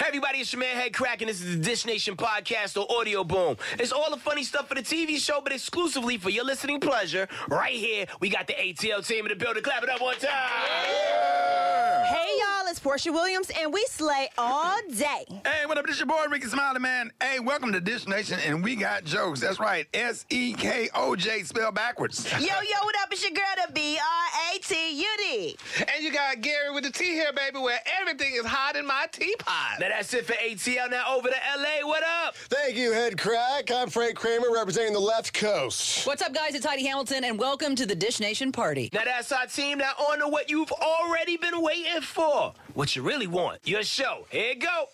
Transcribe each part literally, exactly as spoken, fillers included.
everybody, it's your man Head Crack, and this is the Dish Nation podcast or Audio Boom. It's all the funny stuff for the T V show, but exclusively for your listening pleasure. Right here, we got the A T L team in the building. Clap it up one time. Yeah. Hey, y'all, it's Portia Williams, and we slay all day. Hey, what up? This your boy, Ricky Smiley, man. Hey, welcome to Dish Nation, and we got jokes. That's right, S E K O J, spelled backwards. Yo, yo, what up? It's your girl, the B R A T U D. And you got Gary with the T here, baby, where everything is hot in my teapot. Now that's it for A T L. Now over to L A. What up? Thank you, Head Crack. I'm Frank Kramer, representing the left coast. What's up, guys? It's Heidi Hamilton, and welcome to the Dish Nation party. Now that's our team. Now on to what you've already been waiting for. What you really want. Your show. Here you go.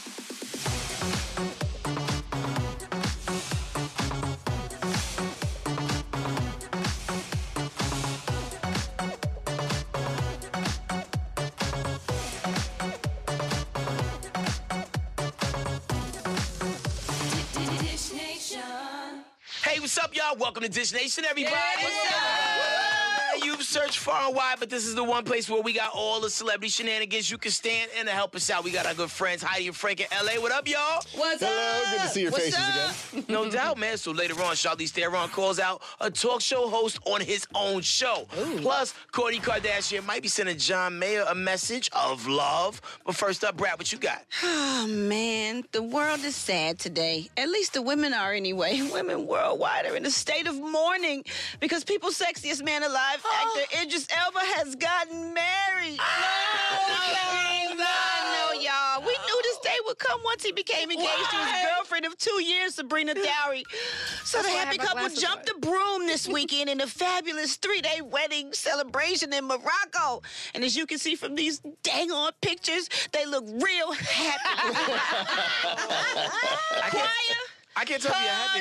Hey, what's up, y'all? Welcome to Dish Nation, everybody. Yeah, what's up? You've searched far and wide, but this is the one place where we got all the celebrity shenanigans you can stand in to help us out. We got our good friends Heidi and Frank in L A. What up, y'all? What's Hello, up? good to see your What's faces up? again. No doubt, man. So later on, Charlize Theron calls out a talk show host on his own show. Ooh. Plus, Kourtney Kardashian might be sending John Mayer a message of love. But first up, Brad, what you got? Oh, man, the world is sad today. At least the women are anyway. Women worldwide are in a state of mourning because People's Sexiest Man Alive Oh. actor Idris Elba has gotten married. Oh, no, no, y'all. We knew this day would come once he became engaged to his Why? girlfriend of two years, Sabrina Dowry. So the why I happy have my couple glasses jumped on. the broom this weekend in a fabulous three-day wedding celebration in Morocco. And as you can see from these dang-on pictures, they look real happy. I can't, I can't tell you you're happy.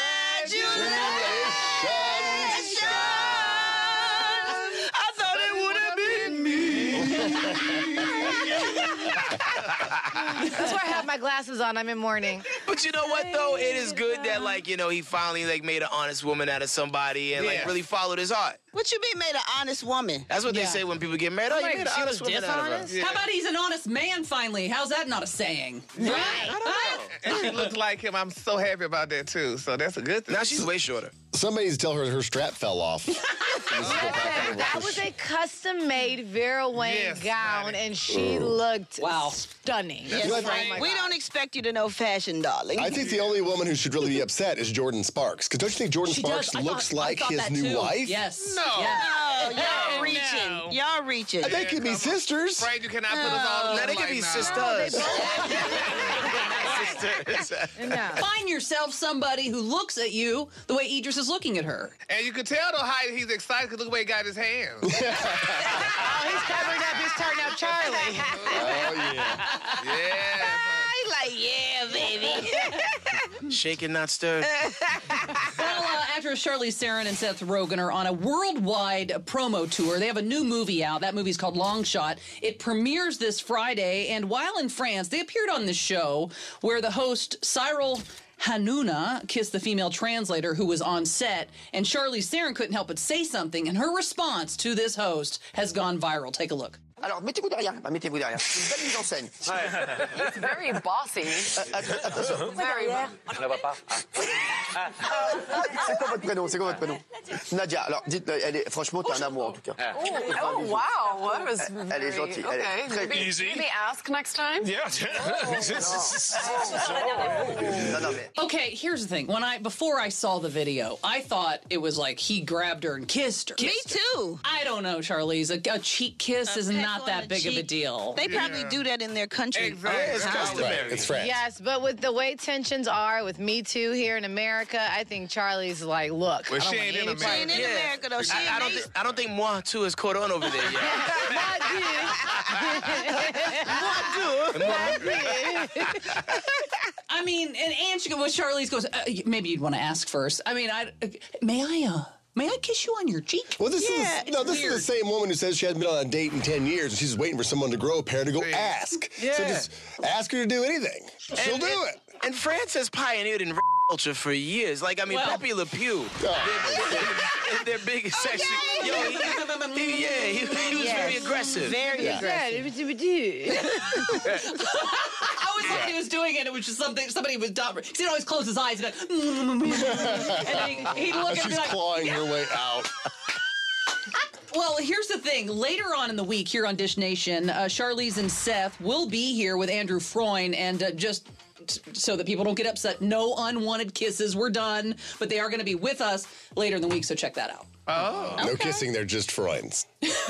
Congratulations! I thought it would have been me. That's why I have my glasses on. I'm in mourning. But you know what, though? It is good that, like, you know, he finally, like, made an honest woman out of somebody and, like, Yeah. really followed his heart. What you mean made an honest woman? That's what they Yeah. say when people get married. Oh, you Like, made an she honest was woman out of her. dishonest? Yeah. How about he's an honest man, finally? How's that not a saying? Right. I don't know. And she looks like him. I'm so happy about that, too. So that's a good thing. Now she's way shorter. Somebody needs to tell her her strap fell off. Listen, that was a custom-made Vera Wang Yes, gown, honey. and she looked Wow. stunning. Yes, You know, Frank, my we God. don't expect you to know fashion, darling. I think the only woman who should really be upset is Jordan Sparks. Because don't you think Jordan She Sparks does. I looks thought- I like thought his that new too. wife? Yes. No. Yeah. Oh, y'all No. reaching. No. Y'all reaching. They could be come on. sisters. Frank, you cannot put us all Now in they like could be now. sisters. No. Find yourself somebody who looks at you the way Idris is looking at her. And you can tell, though, how he's excited because look the way he got his hands. Oh, he's covering up. He's turning up Charlie. Oh, yeah. Yeah. I like, yeah, baby. Shaken, not stirred. Well, uh, actors Charlize Theron and Seth Rogen are on a worldwide promo tour. They have a new movie out. That movie's called Long Shot. It premieres this Friday, and while in France, they appeared on the show where the host, Cyril Hanouna, kissed the female translator who was on set, and Charlize Theron couldn't help but say something, and her response to this host has gone viral. Take a look. Alors, mettez-vous derrière. Bah, mettez-vous derrière. C'est une belle mise en scène. It's very bossy. Attention. Very On la voit pas. Ah. C'est quoi votre prénom? C'est quoi votre prénom? Nadia. Alors, dites, elle est, franchement, t'es un amour, en tout cas. Oh, wow. That was Elle est very- gentille. Elle est Okay. très Maybe, easy. maybe ask next time. Non, non, mais. Okay, here's the thing. When I before I saw the video, I thought it was like he grabbed her and kissed her. Me Kissed her. too. I don't know, Charlize. A, a cheek kiss is peck not on that the big of a cheek. deal. They probably do that in their country. Exactly. Yeah, it's customary. Right, it's France. Yes, but with the way tensions are with Me Too here in America, I think Charlie's like, look, Well, I don't she want ain't in any She ain't in Yeah. America, though. She I, I in don't Asia. think I don't think moi too has caught on over there yet. I mean, and Angie, well, Charlize goes, uh, maybe you'd want to ask first. I mean, I uh, may I, uh, may I kiss you on your cheek? Well, this Yeah, is no. This is the same woman who says she hasn't been on a date in ten years and she's waiting for someone to grow a pair to go ask. Yeah. So just ask her to do anything. She'll And- do and- it. And France has pioneered in culture for years. Like, I mean, Well- Pepe Le Pew, their, their, their biggest section. Yo, he, he, yeah, he, he was very aggressive. Very Yeah. aggressive. I was doing it, it was just something, somebody was dumb. He'd always close his eyes and go, and then he, he'd look at She's me like, clawing her way out. Well, here's the thing. Later on in the week here on Dish Nation, uh, Charlize and Seth will be here with Andrew Freund, and uh, just t- so that people don't get upset, no unwanted kisses. We're done, but they are going to be with us later in the week, so check that out. Oh. No kissing, they're just Freunds.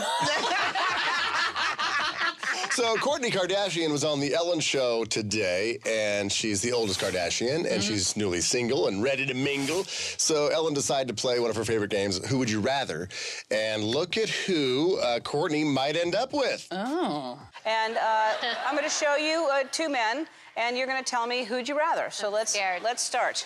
So Kourtney Kardashian was on the Ellen Show today, and she's the oldest Kardashian, and mm-hmm. she's newly single and ready to mingle. So Ellen decided to play one of her favorite games, Who Would You Rather? And look at who uh, Kourtney might end up with. Oh. And uh, I'm going to show you uh, two men, and you're going to tell me who'd you rather. So I'm let's scared. let's start.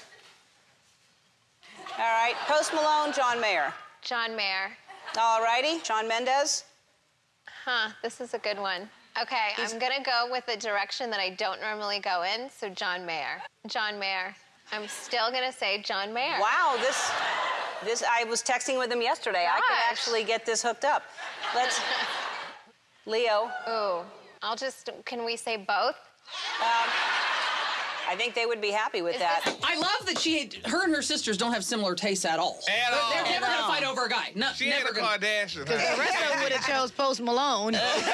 All right, Post Malone, John Mayer. John Mayer. All righty, Shawn Mendes. Huh, this is a good one. Okay, He's... I'm gonna go with the direction that I don't normally go in, so John Mayer. John Mayer. I'm still gonna say John Mayer. Wow, this, this, I was texting with him yesterday. Gosh. I could actually get this hooked up. Let's, Leo. Ooh, I'll just, can we say both? Um, I think they would be happy with Is that. this... I love that she, her and her sisters don't have similar tastes at all. At they're, all. they're never At gonna all. fight over a guy. No, She never ain't a gonna. Kardashian. Because the rest of them would have chose Post Malone.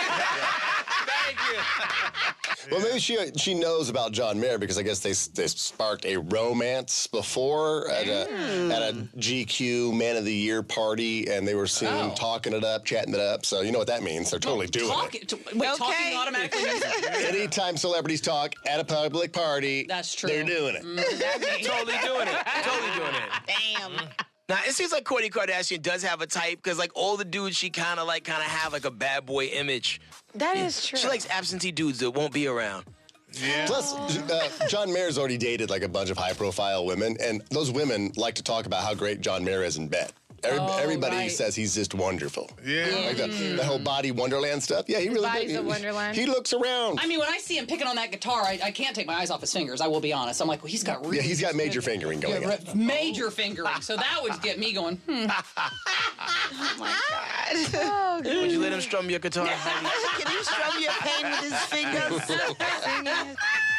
Thank you. Well, maybe she she knows about John Mayer because I guess they they sparked a romance before at a Mm. at a G Q Man of the Year party, and they were seen Oh. talking it up, chatting it up. So you know what that means? They're totally doing Talk, it. to, wait, Okay. talking automatically means Anytime celebrities talk at a public party, That's true. they're doing it. Totally doing it. Totally doing it. Damn. Now, it seems like Kourtney Kardashian does have a type because, like, all the dudes she kind of, like, kind of have, like, a bad boy image. That is true. She likes absentee dudes that won't be around. Yeah. Plus, uh, John Mayer's already dated like a bunch of high-profile women, and those women like to talk about how great John Mayer is in bed. Every, Oh, everybody right. says he's just wonderful. Yeah. Like the, the whole body Wonderland stuff. Yeah, he really body's he, a Wonderland. He looks around. I mean, when I see him picking on that guitar, I, I can't take my eyes off his fingers. I will be honest. I'm like, well, he's got really yeah, he's got major fingering going yeah, on. major fingering. So that would get me going. Hmm. Oh, my God. Would you let him strum your guitar? Can you strum your pain with his fingers?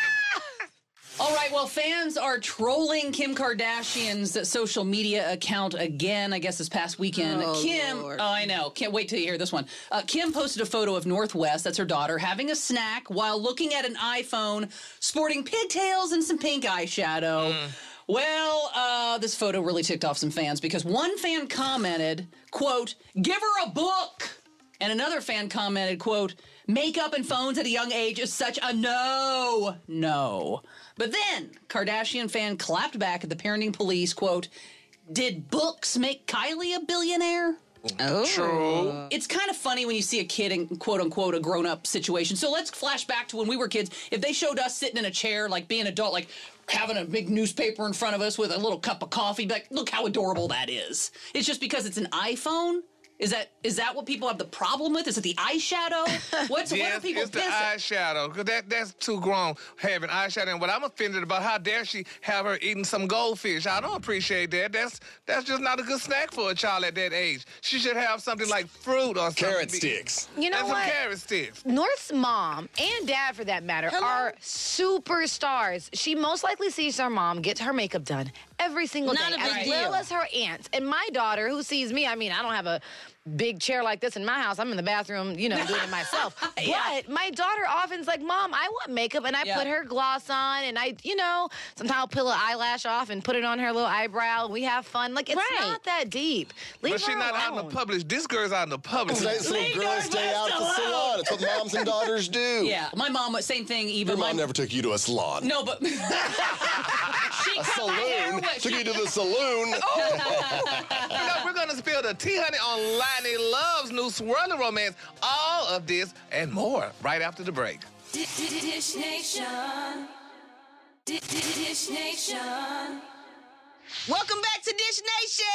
All right, well, fans are trolling Kim Kardashian's social media account again, I guess, this past weekend. Oh, Kim, Lord. oh, I know. Can't wait till you hear this one. Uh, Kim posted a photo of Northwest, that's her daughter, having a snack while looking at an iPhone, sporting pigtails and some pink eyeshadow. Mm. Well, uh, this photo really ticked off some fans because one fan commented, quote, "Give her a book." And another fan commented, quote, "Makeup and phones at a young age is such a no, no." But then, Kardashian fan clapped back at the parenting police, quote, "Did books make Kylie a billionaire?" Oh. True. It's kind of funny when you see a kid in, quote unquote, a grown up situation. So let's flash back to when we were kids. If they showed us sitting in a chair, like being an adult, like having a big newspaper in front of us with a little cup of coffee, be like, look how adorable that is. It's just because it's an iPhone. Is that is that what people have the problem with? Is it the eyeshadow? What's Yes, what are people it's the pissing? eyeshadow. Cause that that's too grown having eyeshadow. And what I'm offended about, how dare she have her eating some goldfish? I don't appreciate that. That's that's just not a good snack for a child at that age. She should have something like fruit or something. Carrot sticks. You know and what? some carrot sticks. North's mom and dad, for that matter, are superstars. She most likely sees her mom get her makeup done every single Not day, a big as deal. well as her aunts. And my daughter, who sees me, I mean, I don't have a big chair like this in my house. I'm in the bathroom, you know, doing it myself. Yeah. But my daughter often's like, "Mom, I want makeup," and I Yeah. put her gloss on, and I, you know, sometimes I'll peel an eyelash off and put it on her little eyebrow. We have fun. Like, it's Right. not that deep. Leave But her she's not alone. out in the public. This girl's out in the public. It's nice little girls stay out at the salon. It's what moms and daughters do. Yeah, my mom, same thing. Even Your my mom never took you to a salon. No, but she A cut my hair saloon. with- Took you to the saloon. You know, we're gonna spill the tea, honey, on Lonnie Love's new swirling romance. All of this and more right after the break. Dish Nation. Dish Nation. Welcome back to Dish Nation.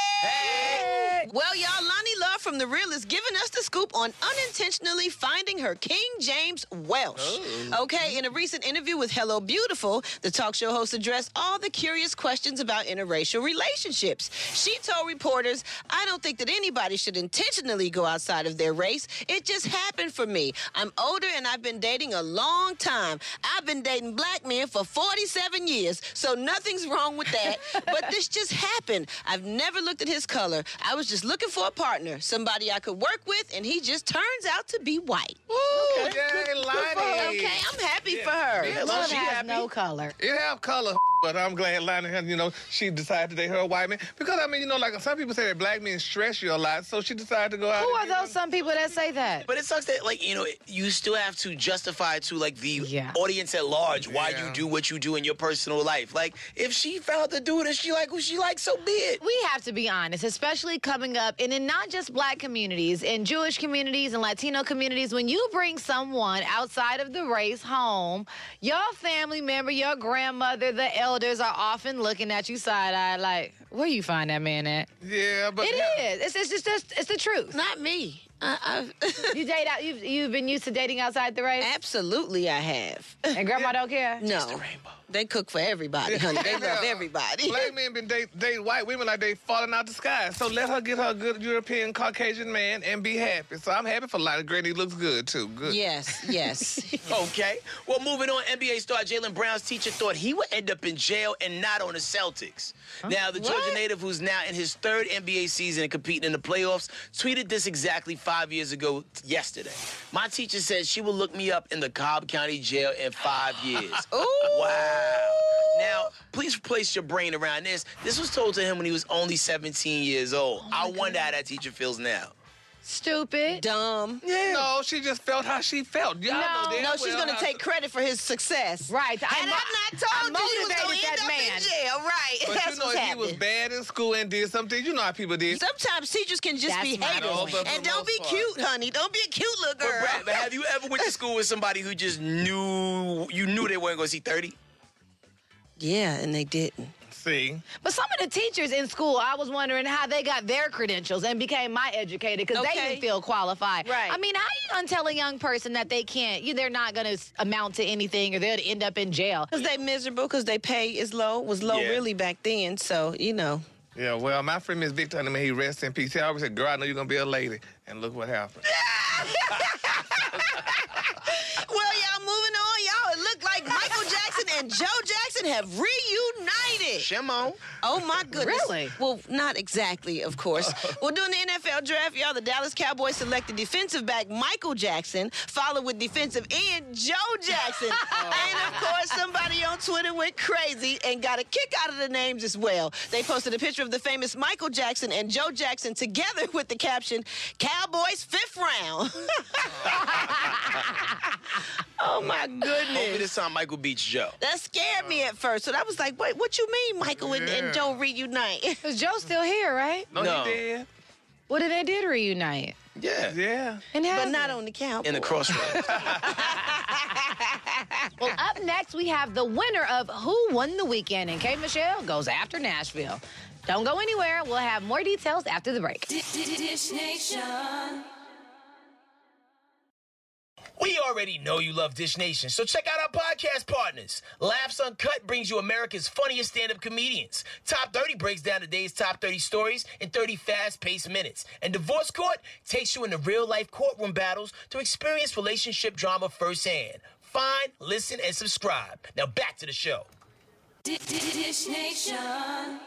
Hey. Well, y'all, Lonnie Love from The Real is giving us the scoop on unintentionally finding her King James Welsh. Oh. Okay, in a recent interview with Hello Beautiful, the talk show host addressed all the curious questions about interracial relationships. She told reporters, I don't think that anybody should intentionally go outside of their race. It just happened for me. I'm older and I've been dating a long time. I've been dating black men for forty-seven years, so nothing's wrong with that. But this just happened. I've never looked at his color. I was just looking for a partner, somebody I could work with, and he just turns out to be white. Ooh, Okay, yay, good- good for her. Lonnie. Okay, I'm happy for her. Yeah, Love she has happy. no color. It have color, but I'm glad Lonnie, you know, she decided to date her a white man. Because, I mean, you know, like some people say that black men stress you a lot, so she decided to go out. Who and are get those some people that say that? But it sucks that, like, you know, you still have to justify to, like, the Yeah. audience at large why Yeah. you do what you do in your personal life. Like, if she found the dude and she like who she likes, so be it. We have to be honest, especially coming up, and in not just black communities, in Jewish communities and Latino communities, when you bring someone outside of the race home, your family member, your grandmother, the elders are often looking at you side-eyed like, where you find that man at? Yeah, but It yeah. is. It's, it's, just, it's, it's the truth. Not me. I, I've You date out. You've, you've been used to dating outside the race, Absolutely, I have. and grandma don't care. No, they cook for everybody, honey. They love Yeah. everybody. Black men been date, date white women like they falling out the sky. So let her get her a good European Caucasian man and be happy. So I'm happy for Lonnie. Granny looks good too. Good. Yes, yes. Okay. Well, moving on, N B A star Jaylen Brown's teacher thought he would end up in jail and not on the Celtics. Now, the Georgia native, who's now in his third N B A season and competing in the playoffs, tweeted this exactly five years ago yesterday. My teacher said she will look me up in the Cobb County Jail in five years. Ooh. Wow. Now, please place your brain around this. This was told to him when he was only seventeen years old. I wonder how that teacher feels now. Stupid. Dumb. Yeah. No, she just felt how she felt. Y'all No, know damn No, she's well gonna how- take credit for his success. Right. Had I, mo- not I told you he was gonna motivated end that up man. in jail, right? But That's you know, what's if he was happening. bad in school and did something, you know how people did. Sometimes teachers can just That's be my haters. point. No, but for And the don't be most part. cute, honey. Don't be a cute little But, girl. Brad, but have you ever went to school with somebody who just knew you knew they weren't going to see thirty? Yeah, and they didn't. See? But some of the teachers in school, I was wondering how they got their credentials and became my educator because they Okay. didn't feel qualified. Right. I mean, how you gonna tell a young person that they can't, you, they're not gonna s- amount to anything or they'll end up in jail? Because they miserable, because they pay is low, was low Yeah. really back then. So, you know. Yeah, well, my friend Miss Victor, I mean, he rests in peace. He always said, girl, I know you're going to be a lady. And look what happened. Well, y'all, moving on, y'all. It looked like Michael Jackson and Joe Jackson have reunited. Shimon. Oh, my goodness. Really? Well, not exactly, of course. Well, during the N F L draft, y'all, the Dallas Cowboys selected defensive back Michael Jackson, followed with defensive end Joe Jackson. And, of course, somebody on Twitter went crazy and got a kick out of the names as well. They posted a picture of the famous Michael Jackson and Joe Jackson together with the caption, Cowboys fifth round. Oh, my Hopefully goodness. this time Michael beats Joe. That scared me at first. So that was like, wait, what you mean Michael and, and Yeah. Joe reunite? Because Joe's still here, right? No, No. he did. Well, then they did reunite. Yeah. Yeah. And But how's not it? on the Cowboys. In the crossroads. Well, up next, we have the winner of Who Won the Weekend. And K. Michelle goes after Nashville. Don't go anywhere. We'll have more details after the break. Dish Nation. We already know you love Dish Nation, so check out our podcast partners. Laughs Uncut brings you America's funniest stand-up comedians. Top thirty breaks down the day's top thirty stories in thirty fast-paced minutes. And Divorce Court takes you into real-life courtroom battles to experience relationship drama firsthand. Find, listen, and subscribe. Now back to the show. Dish Nation.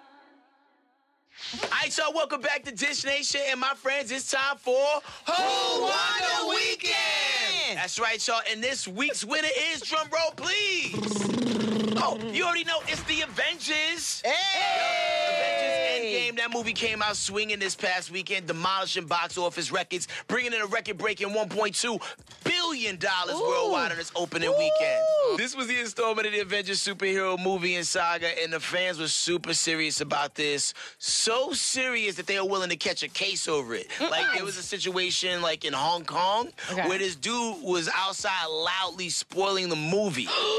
All right, y'all, welcome back to Dish Nation. And my friends, it's time for Who Won the Weekend? That's right, y'all. And this week's winner is, drum roll, please. Oh, you already know, it's the Avengers. Hey! Avengers Endgame. That movie came out swinging this past weekend, demolishing box office records, bringing in a record-breaking one point two billion dollars worldwide on its opening weekend. This was the installment of the Avengers superhero movie and saga, and the fans were super serious about this. So serious that they were willing to catch a case over it. Like, there was a situation, like, in Hong Kong, Okay. where this dude was outside loudly spoiling the movie. And after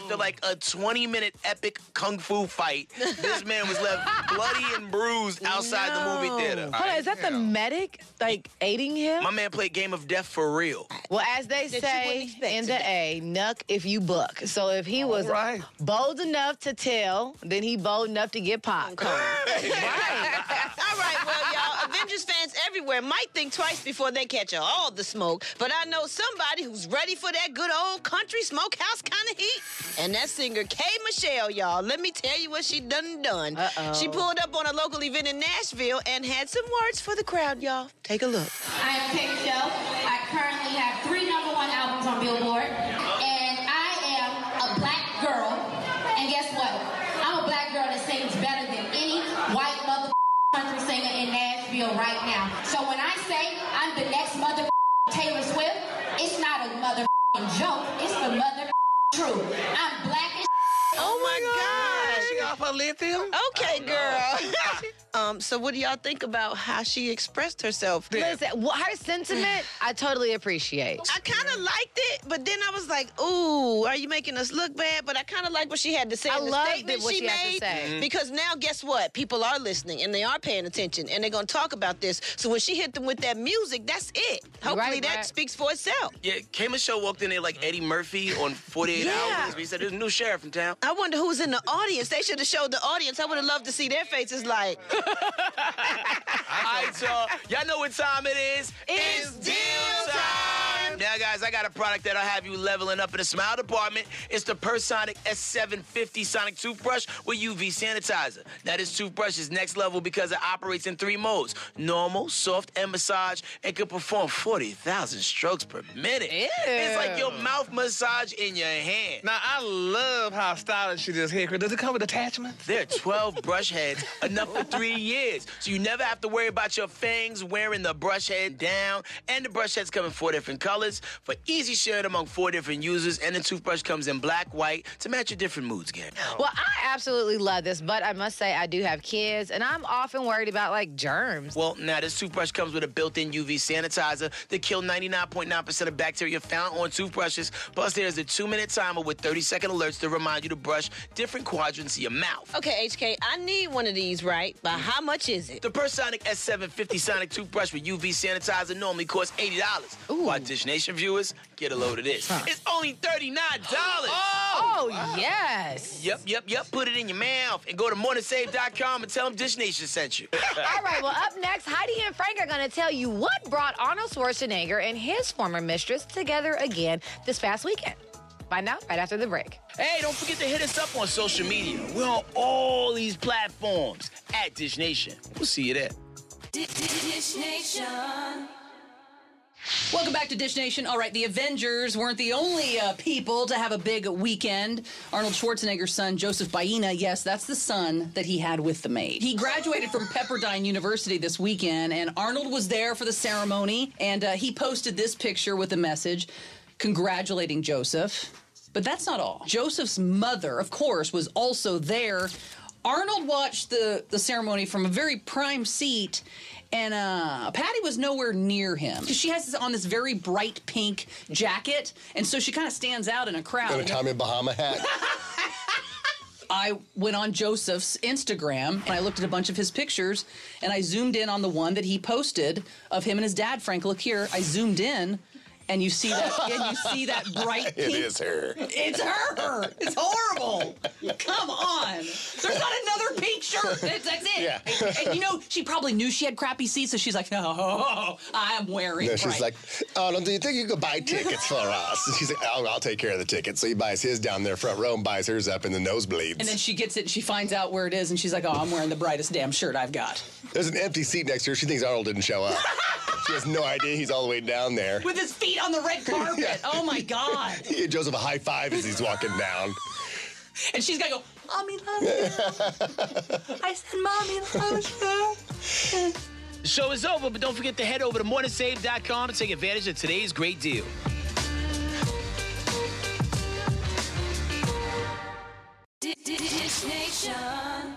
after like a twenty-minute epic kung fu fight, this man was left bloody and bruised outside No. the movie theater. Hold on, is that the medic, like, aiding him? My man played Game of Death for real. Well, as they That you say wouldn't expect in the today. A, nuck if you buck. So if he was right. bold enough to tell, then he bold enough to get popped. Right. All right, well, y'all, Avengers fans everywhere might think twice before they catch all the smoke, but I know somebody who's ready for that good old country smokehouse kind of heat. And that's singer K. Michelle, y'all. Let me tell you what she done done. Uh-oh. She pulled up on a local event in Nashville and had some words for the crowd, y'all. Take a look. I am Kate Michelle. I currently have three number one albums on Billboard, and I am a black girl. And guess what? I'm a black girl that sings better than any white mother country singer in Nashville right now. So when I say I'm the next mother Taylor Swift, it's not a mother joke. It's the mother truth. I'm black as Oh, my God. She off her lithium? Okay, girl. um, so what do y'all think about how she expressed herself? Listen, wh- her sentiment, I totally appreciate. I kind of liked it, but then I was like, ooh, are you making us look bad? But I kind of like what she had to say I in the loved statement it, what she she had to made. say. Mhm. Because now, guess what? People are listening, and they are paying attention, and they're going to talk about this. So when she hit them with that music, that's it. Hopefully right, that right. speaks for itself. Yeah, K. Michelle walked in there like Eddie Murphy on forty-eight Yeah. hours. He said, there's a new sheriff in town. I wonder who's in the audience. They should have showed the audience. I would have loved to see their faces like. All right, so y'all know what time it is. It's deal time. Now, guys, I got a product that'll have you leveling up in the smile department. It's the Personic S seven fifty Sonic Toothbrush with U V sanitizer. Now, this toothbrush is next level because it operates in three modes: normal, soft, and massage, and can perform forty thousand strokes per minute. It's like your mouth massage in your hand. Now, I love how stylish it is here. Does it come with attachments? There are twelve brush heads, enough for three years. So you never have to worry about your fangs wearing the brush head down. And the brush heads come in four different colors for easy sharing among four different users. And the toothbrush comes in black, white to match your different moods, Gary. Well, I absolutely love this, but I must say I do have kids, and I'm often worried about, like, germs. Well, now this toothbrush comes with a built-in U V sanitizer to kill ninety-nine point nine percent of bacteria found on toothbrushes. Plus, there's a two-minute timer with thirty-second alerts to remind you to brush different quadrants of your mouth. Okay, H K, I need one of these, right? But how much is it? The Personic S seven fifty Sonic Toothbrush with U V sanitizer normally costs eighty dollars. Why, Dish Nation viewers, get a load of this. It's only thirty-nine dollars. Oh, yes. Yep, yep, yep. Put it in your mouth and go to morning save dot com and tell them Dish Nation sent you. All right, well, up next, Heidi and Frank are going to tell you what brought Arnold Schwarzenegger and his former mistress together again this past weekend. Find out right after the break. Hey, don't forget to hit us up on social media. We're on all these platforms at Dish Nation. We'll see you there. Dish Nation. Welcome back to Dish Nation. All right, the Avengers weren't the only uh, people to have a big weekend. Arnold Schwarzenegger's son, Joseph Baena, yes, that's the son that he had with the maid. He graduated from Pepperdine University this weekend, and Arnold was there for the ceremony, and uh, he posted this picture with a message congratulating Joseph. But that's not all. Joseph's mother, of course, was also there. Arnold watched the, the ceremony from a very prime seat, and uh, Patty was nowhere near him. She has this, on this very bright pink jacket, and so she kind of stands out in a crowd. And a Tommy Bahama hat. I went on Joseph's Instagram, and I looked at a bunch of his pictures, and I zoomed in on the one that he posted of him and his dad, Frank. Look here. I zoomed in. And you see that, and you see that bright pink. It is her. It's her. It's horrible. Come on. There's not another pink shirt. That's, that's it. Yeah. And, and you know, she probably knew she had crappy seats, so she's like, no, I'm wearing No, bright. she's like, oh, do you think you could buy tickets for us? And she's like, oh, I'll take care of the tickets. So he buys his down there front row and buys hers up in the nosebleeds. And then she gets it, and she finds out where it is, and she's like, oh, I'm wearing the brightest damn shirt I've got. There's an empty seat next to her. She thinks Arnold didn't show up. She has no idea he's all the way down there. With his feet on the red carpet. Yeah. Oh, my God. He gave Joseph a high five as he's walking down. And she's got to go, Mommy loves you. I said, Mommy loves you. The show is over, but don't forget to head over to morning save dot com to take advantage of today's great deal. Dish Nation.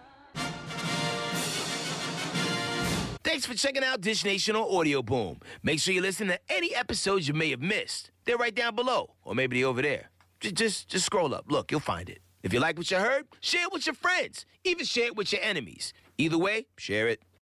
Thanks for checking out Dish Nation on Audio Boom. Make sure you listen to any episodes you may have missed. They're right down below, or maybe they're over there. J- just, just scroll up. Look, you'll find it. If you like what you heard, share it with your friends. Even share it with your enemies. Either way, share it.